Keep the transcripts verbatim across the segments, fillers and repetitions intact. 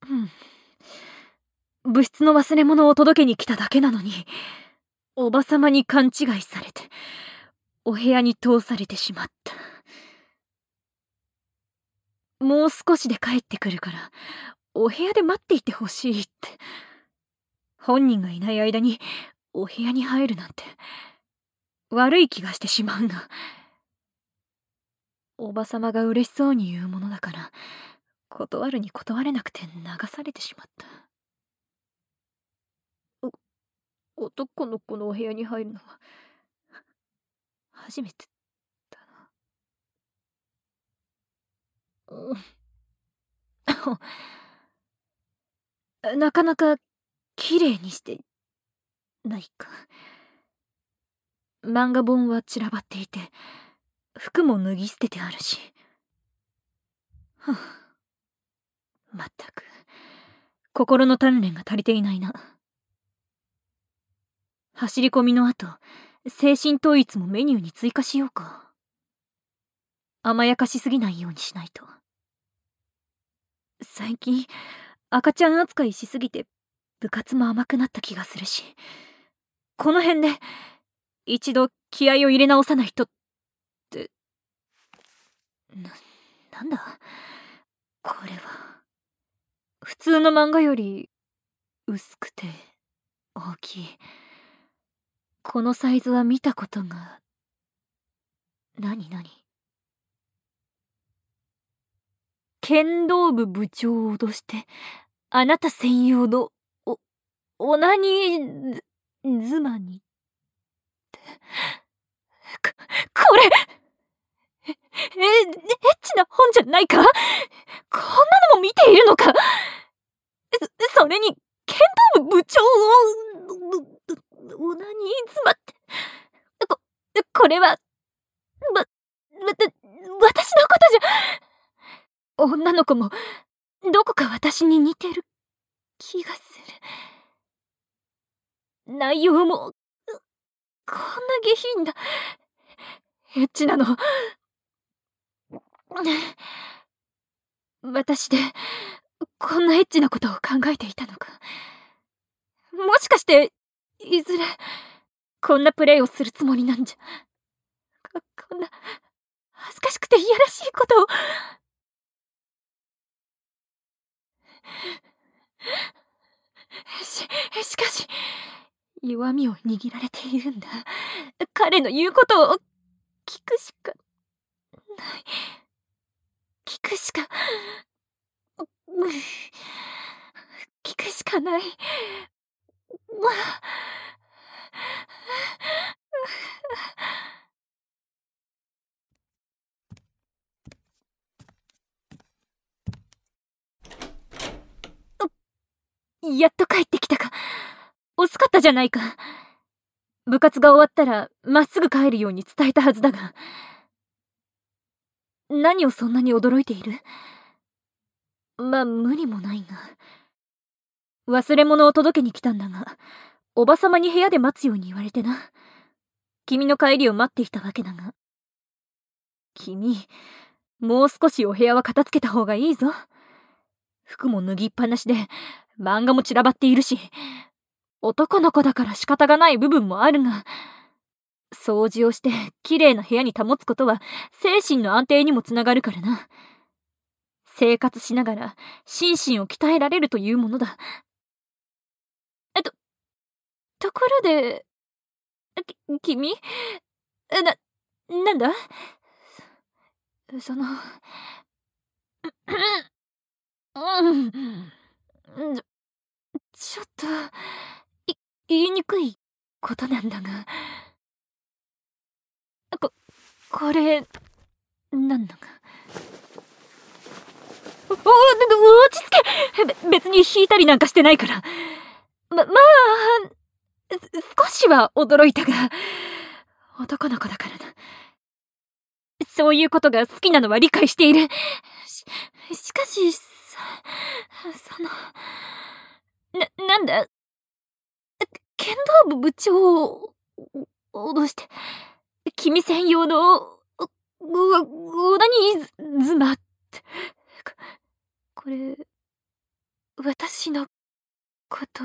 うん。部室の忘れ物を届けに来ただけなのに、おばさまに勘違いされて、お部屋に通されてしまった。もう少しで帰ってくるから、お部屋で待っていてほしいって。本人がいない間に、お部屋に入るなんて、悪い気がしてしまうが。おばさまが嬉しそうに言うものだから、断るに断れなくて流されてしまった。お、男の子のお部屋に入るのは、初めてだな。なかなか綺麗にしてないか。漫画本は散らばっていて、服も脱ぎ捨ててあるし。はあ、まったく心の鍛錬が足りていないな。走り込みの後、精神統一もメニューに追加しようか。甘やかしすぎないようにしないと。最近赤ちゃん扱いしすぎて部活も甘くなった気がするし、この辺で一度気合を入れ直さないとって。な、なんだこれは。普通の漫画より薄くて大きい。このサイズは見たことが。なになに。剣道部部長を脅してあなた専用のおオナニー妻にって。こ、これえ、え、エッチな本じゃないか。こんなのも見ているのか。そ、それに剣道部部長をオナニー妻って。こ、これはば、ば、私のことじゃ。女の子もどこか私に似てる気がする。内容もこんな下品なエッチなの。私でこんなエッチなことを考えていたのか。もしかしていずれこんなプレイをするつもりなんじゃ。こ、こんな恥ずかしくていやらしいことを。し、しかし弱みを握られているんだ。彼の言うことを聞くしかない。聞くしか聞くしかない。やっと帰ってきたか。遅かったじゃないか。部活が終わったらまっすぐ帰るように伝えたはずだが。何をそんなに驚いている？まあ無理もないが。忘れ物を届けに来たんだが、おばさまに部屋で待つように言われてな。君の帰りを待っていたわけだが。君、もう少しお部屋は片付けた方がいいぞ。服も脱ぎっぱなしで、漫画も散らばっているし、男の子だから仕方がない部分もあるが、掃除をして綺麗な部屋に保つことは精神の安定にもつながるからな。生活しながら心身を鍛えられるというものだ。えっと、ところで、き、君な、なんだその、うん、ちょ、ちょっと、い、言いにくいことなんだが。こ、これ、なんだか。お、お、落ち着け。べ、別に引いたりなんかしてないから。ま、まあ、少しは驚いたが、男の子だからな。そういうことが好きなのは理解している。し、しかし、そ、その、な、なんだ、剣道部部長を脅して、君専用の、お、お、オナニー妻って、こ、これ、 私のこと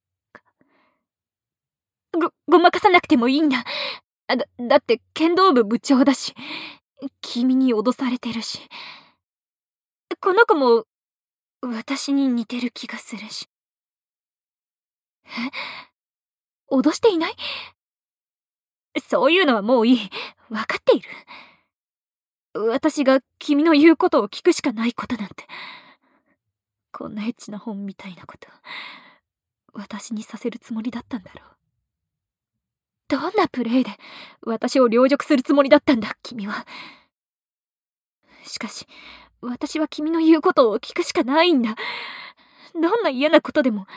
ご、ごまかさなくてもいいんだ。だ、だって剣道部部長だし、君に脅されてるし。この子も私に似てる気がするし。え？脅していない？そういうのはもういい。わかっている。私が君の言うことを聞くしかないことなんて。こんなエッチな本みたいなこと、私にさせるつもりだったんだろう。どんなプレイで私を凌辱するつもりだったんだ、君は。しかし、私は君の言うことを聞くしかないんだ。どんな嫌なことでも。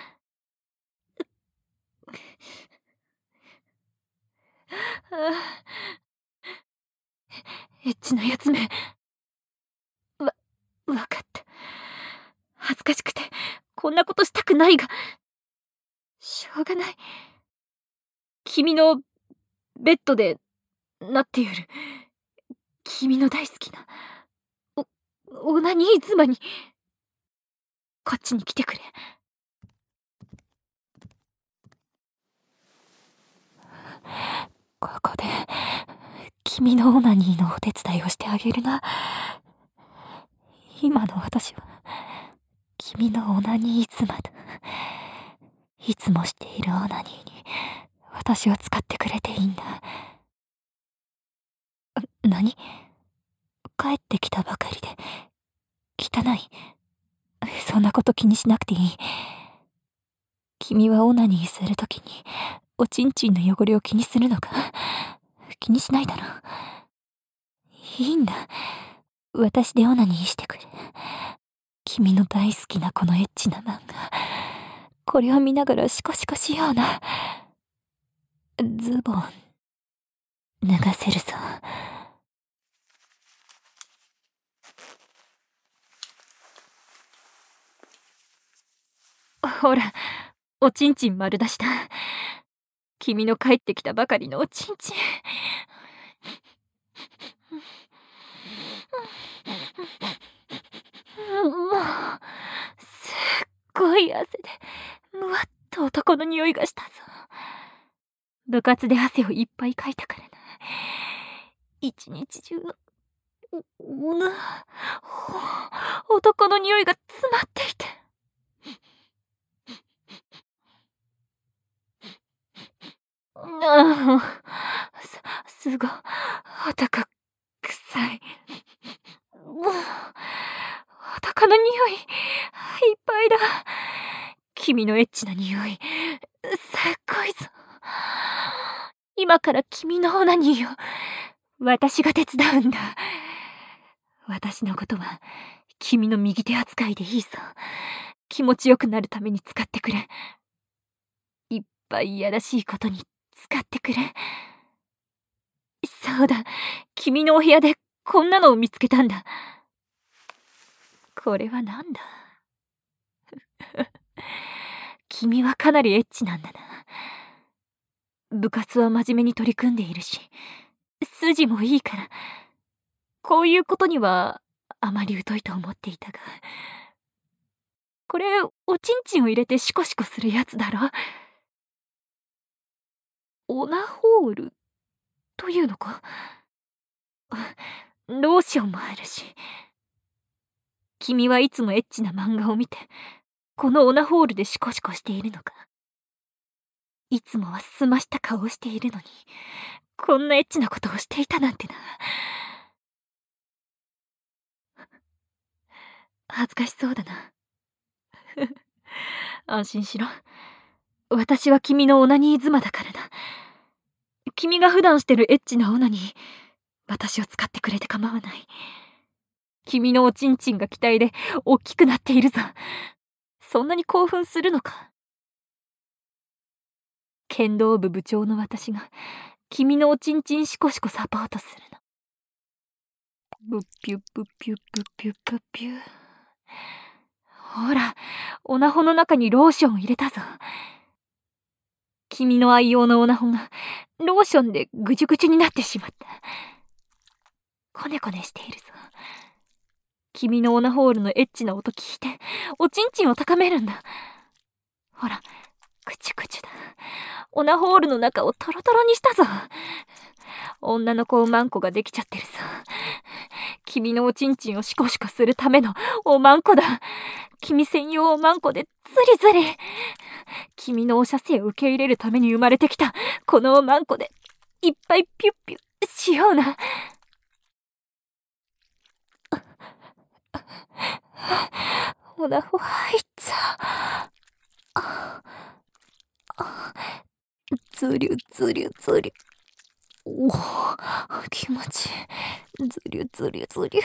エッチなやつめ。わ、わかった。恥ずかしくて、こんなことしたくないが、しょうがない。君のベッドでなってやる。君の大好きな、お、オナニー妻に。こっちに来てくれ。ここで、君のオナニーのお手伝いをしてあげるな。今の私は、君のオナニー妻だ。いつもしているオナニーに、私を使ってくれていいんだ。何？帰ってきたばかりで、汚い。そんなこと気にしなくていい。君はオナニーするときに、おちんちんの汚れを気にするのか？気にしないだろ。いいんだ。私でオナニーしてくれ。君の大好きなこのエッチな漫画。これを見ながらシコシコしような。ズボン、脱がせるぞ。ほら、おちんちん丸出しだ。君の帰ってきたばかりのおちんちん。もう、すっごい汗で、むわっと男の匂いがしたぞ。部活で汗をいっぱいかいたからな。一日中の、う、う、男の匂いが詰まっていて。ああ、す、すご、男、臭い。もう、男の匂い、いっぱいだ。君のエッチな匂い、すっごいぞ。今から君のオナニーを、私が手伝うんだ。私のことは、君の右手扱いでいいぞ。気持ちよくなるために使ってくれ。いっぱいいやらしいことに使ってくれ。そうだ、君のお部屋でこんなのを見つけたんだ。これはなんだ？君はかなりエッチなんだな。部活は真面目に取り組んでいるし、筋もいいから、こういうことにはあまり疎いと思っていたが。これ、おちんちんを入れてシコシコするやつだろ？オナホールというのか？ローションもあるし。君はいつもエッチな漫画を見て、このオナホールでシコシコしているのか？いつもは澄ました顔をしているのに、こんなエッチなことをしていたなんてな。恥ずかしそうだな。安心しろ。私は君のオナニー妻だからな。君が普段してるエッチなオナニー、私を使ってくれて構わない。君のおちんちんが期待で大きくなっているぞ。そんなに興奮するのか？剣道部部長の私が君のおちんちんシコシコサポートするの。ブッピュッブッピュッブッピュッブッピュ。ほら、オナホの中にローションを入れたぞ。君の愛用のオナホがローションでぐちゅぐちゅになってしまった。こねこねしているぞ。 君のオナホールのエッチな音聞いておちんちんを高めるんだ。ほら、くちゅくちゅだ。オナホールの中をトロトロにしたぞ。女の子おまんこができちゃってるさ。君のおちんちんをシコシコするためのおまんこだ。君専用おまんこでズリズリ。君のお射精を受け入れるために生まれてきたこのおまんこでいっぱいピュッピュッしような。オナホ入っちゃう。ズリュズリュズリュ。おお、気持ちいい。ズリュズリュズリュ。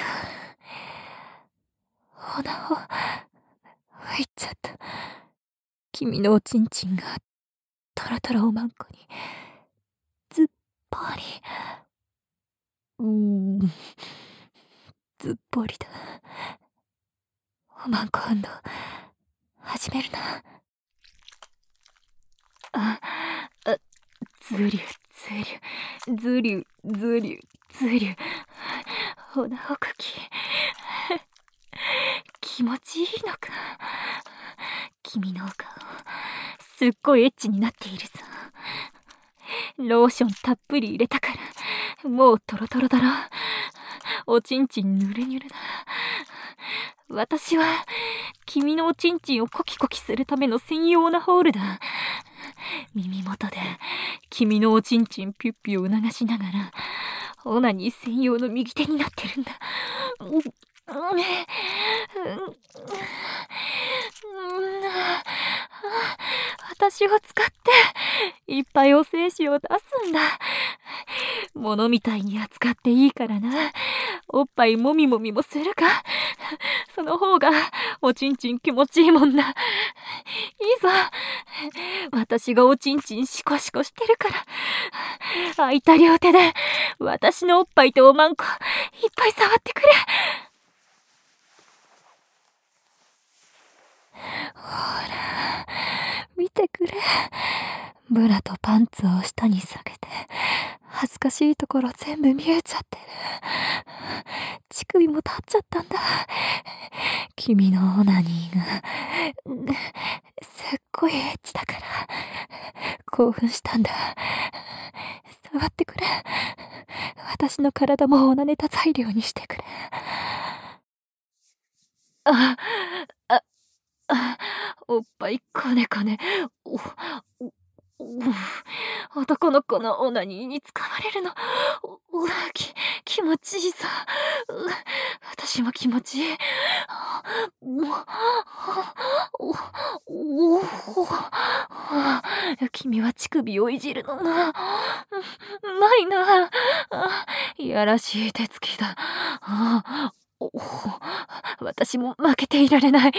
オナホ入っちゃった。君のおちんちんがトロトロおまんこにずっぽり。うーん、ずっぽりだ。おまんこ運動始めるな。あ、あ、ずりゅずりゅずりゅずりゅずりゅ。オナホ茎気持ちいいのか。君のお顔すっごいエッチになっているぞ。ローションたっぷり入れたからもうトロトロだろ。おちんちんぬるぬるだ。私は君のおちんちんをコキコキするための専用なホールだ。耳元で君のおちんちんピュッピュを促しながらオナニー専用の右手になってるんだ。うんうん私を使っていっぱいお精子を出すんだ。物みたいに扱っていいからな。おっぱいもみもみもするか。その方がおちんちん気持ちいいもんな。いいぞ。私がおちんちんシコシコしてるから空いた両手で私のおっぱいとおまんこいっぱい触ってくれ。ほら見てくれ。ブラとパンツを下に下げて恥ずかしいところ全部見えちゃってる。乳首も立っちゃったんだ。君のオナニーがすっごいエッチだから興奮したんだ。触ってくれ。私の体もオナネタ材料にしてくれ。あ、あ、あ、おっぱいこねこね。お、お、お、男の子のオナニーに使われるの。お、お、き、気持ちいいぞ。私も気持ちいい。お、お、お、君は乳首をいじるのな。うまいな。いやらしい手つきだ。お、私も負けていられない。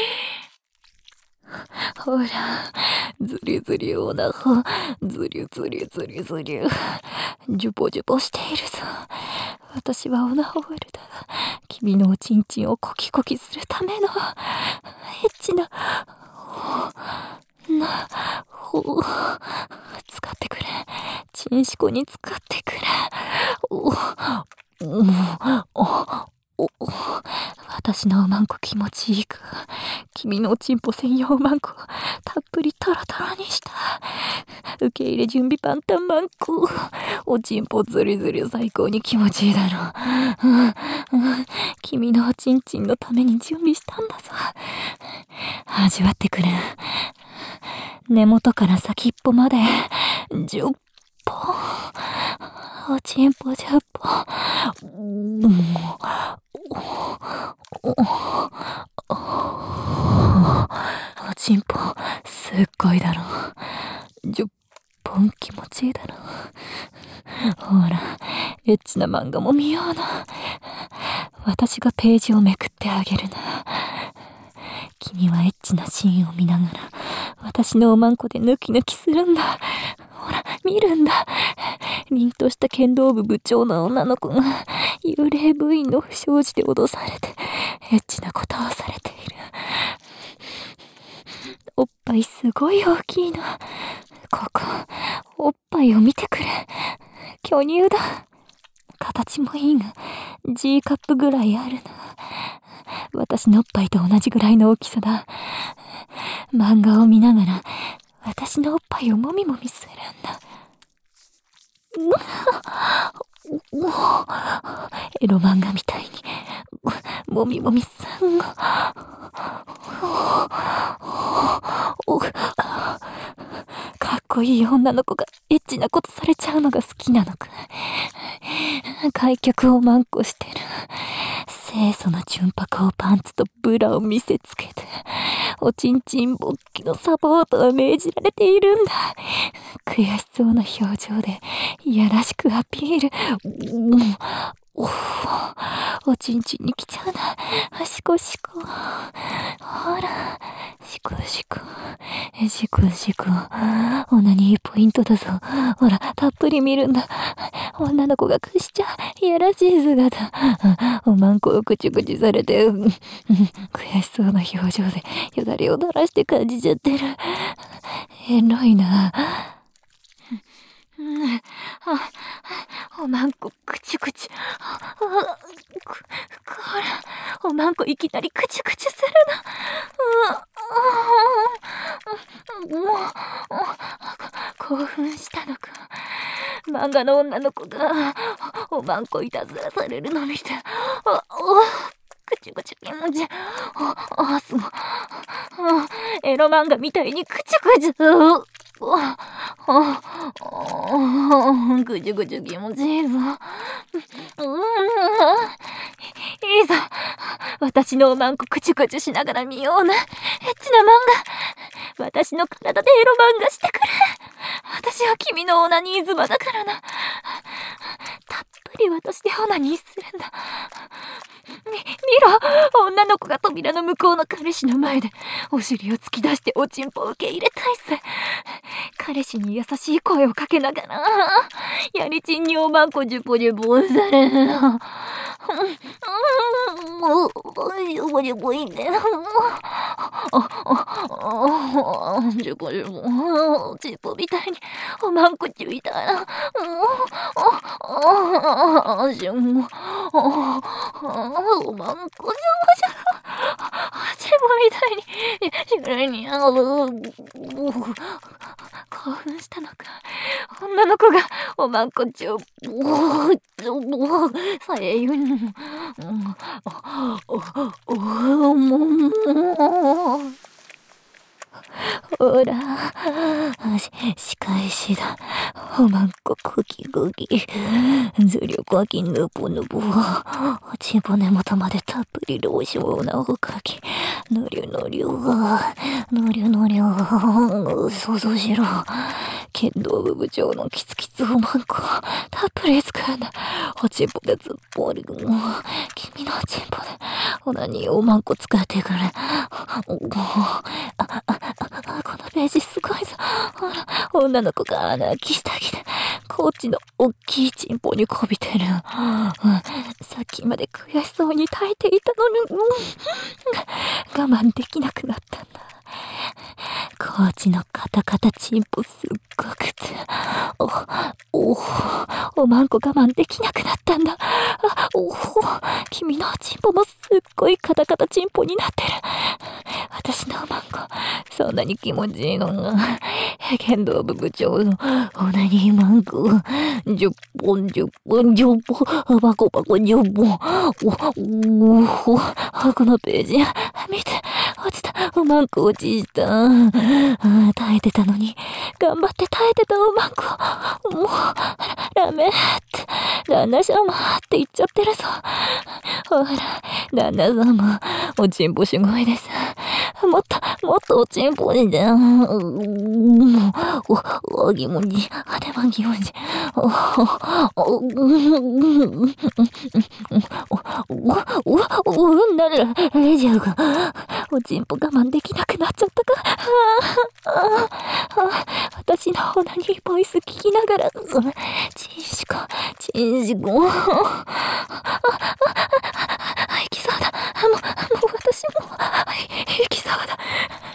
ほら、ずりずりオナホ、ずりずりずりずり、ジュポジュポしているぞ。私はオナホールだ。君のおちんちんをコキコキするためのエッチななほ使ってくれ。チンシコに使ってくれ。おおおお私のおまんこ気持ちいいか。君のおちんぽ専用まんこたっぷりトロトロにした。受け入れ準備パンタンまんこ。おちんぽずりずり最高に気持ちいいだろう、うんうん、君のおちんちんのために準備したんだぞ。味わってくれ。根元から先っぽまでじゅっぽん。おちんぽじゅっぽん。おちんぽすっごいだろ。じゅっぽん気持ちいいだろ。ほらエッチな漫画も見ような。私がページをめくってあげるな。君はエッチなシーンを見ながら私のおまんこでヌキヌキするんだ。ほら見るんだ。凛とした剣道部部長の女の子が幽霊部員の不祥事で脅されてエッチなことをされている。おっぱいすごい大きいの。ここおっぱいを見てくれ。巨乳だ。形もいいが G カップぐらいあるな。 私のおっぱいと同じぐらいの大きさだ。漫画を見ながら私のおっぱいをもみもみするんだ。エロ漫画みたいにもみもみすんの。かっこいい女の子がエッチなことされちゃうのが好きなのか。開脚をマンコしてる。清楚な純白をパンツとブラを見せつけて、おちんちん勃起のサポートを命じられているんだ。悔しそうな表情でいやらしくアピール。うん、おおちんちんに来ちゃうな。シコシコ。ほら、シコシコ。シコシコ。オナニーポイントだぞ。ほら、たっぷり見るんだ。女の子がくしちゃいやらしい姿。おまんこをくちゅくちゅされて、悔しそうな表情でよだれを垂らして感じちゃってる。エロいな。おまんこくちゅくちゅ。こら、おまんこいきなりくちゅくちゅするな。もう、興奮したのか。漫画の女の子がおまんこいたずらされるの見て、くちゅくちゅ気持ちいい。あ、すごい。エロ漫画みたいにくちゅくちゅ。ぐちゅぐちゅ気持ちいいぞ。いいぞ。私のおまんこくちゅくちゅしながら見ような。エッチな漫画。私の体でエロ漫画してくれ。私は君のオナニー妻だからな。たっぷり私でオナニーするんだ。み、見ろ、女の子が扉の向こうの彼氏の前でお尻を突き出しておちんぽを受け入れたいぜ。彼氏に優しい声をかけながらやりちんにおまんこジュポジュポされるの。もうジュポジュポいいんだよ。ジュポジュポおちんぽみたいにおまんこちゅいたらしゅんおまんこじゃまじゃチェボみたいにしゅらにあう興奮したのか。女の子がおまんこちをさえ言うにもおおおももほら、し、仕返しだ。おまんこクキクキ。ずりょかきぬぽぬぽ。おちんぽ根元までたっぷりローションをかき。ぬりゅぬりゅ。ぬりゅぬりゅ。想像しろ。剣道部部長のキツキツおまんこ。たっぷり使うんだ。おちんぽでずっぽり。君のおちんぽで。オナニーおまんこ使ってくれ。あ、あ、このページすごいぞ。ほら、女の子が穴開きした着で、コーチのおっきいチンポにこびてる。うん、さっきまで悔しそうに耐えていたのに、うん、我慢できなくなったんだ。コーチのカタカタチンポすっごくて、お、お、おまんこ我慢できなくなったんだ。あ、お、君のチンポもすっごいカタカタチンポになってる。私のおまんこ、そんなに気持ちいいのが、剣道部部長のオナニーマンコ、じゅっぽんじゅっぽんじゅっぽん、バコバコじゅっぽん、お、お、このページ、見て、落ちた、おまんこ落ちた。耐えてたのに、頑張って耐えてたおまんこ、もう、ダメって、旦那様って言っちゃってるぞ。ほら、旦那様、おちんぽすごいです。もっと、もっとおちんぽにで、お、お、ぎもじ、あてまぎもじ、お、お、お、お、うんなら、レジャーが、おちんぽ我慢できなくなっちゃったか。私のオナニーボイス聞きながら、チンシコ、チンシコ、行きそうだ。もう、もう私も、行きそうだ。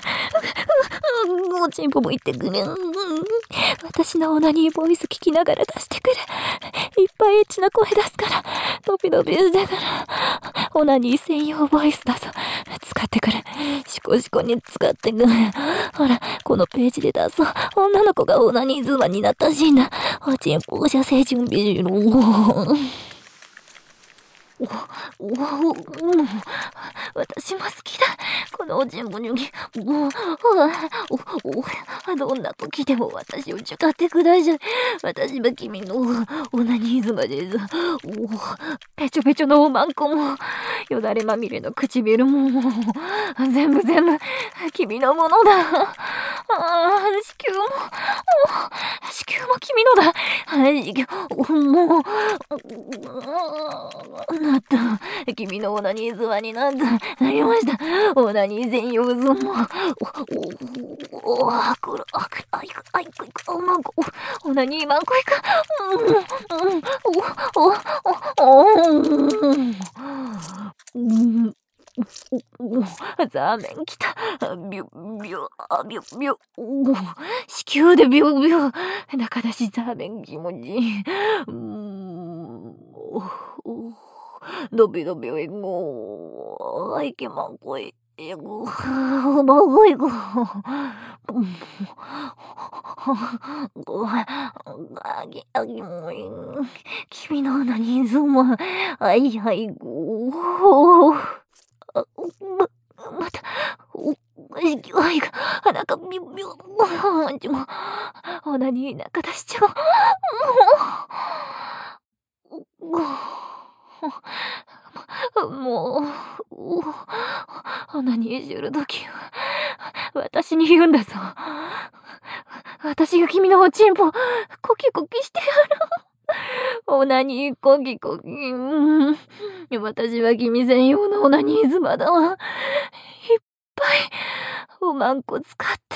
おちんぽも言ってくれ。私のオナニーボイス聞きながら出してくれ。いっぱいエッチな声出すから、ドビドビだから、オナニー専用ボイスだぞ。使ってくる。シコシコに使ってくる。ほら、このページで出そう。女の子がオナニー妻になったシーンだ。おちんぽ射精準備しろ。お、お、お、うん、私も好きだ。このおちんぽにゅぎ。お、お、お、どんな時でも私を使ってください。私は君のオナニー妻です。お、ペチョペチョのおまんこも、よだれまみれの唇も、全部全部、君のものだ。ああ、子宮も、子宮も君のだ。子宮、もう、なった。君のオナニー妻になった。なりました。オナニー専用妻。お、お、お、あくら、あくら、あいく、あいく、いく、おまんこ、オナニーまんこいか。うん、うん、お、お、お、お、うん。お、お、ザーメンきた。ビュ、ビュ、あ、ビュ、ビュ、お、子宮でビュ、ビュ。中出しザーメン気持ちいい。うーん、お、お、ドビドビいこう。あいけまんこい。いこう。まごいこう。あぎ、あぎもい。君のオナニー妻。あいはいこう。あ、ま、また、お、子宮愛が、鼻がビュビュ。ちも、オナニー中出しちゃう。もう、オナニーするときは、私に言うんだぞ。私が君のおちんぽ、コキコキしてやる。オナニーコキコキ。うん、私は君専用のオナニー妻だわ。いっぱい、おまんこ使って。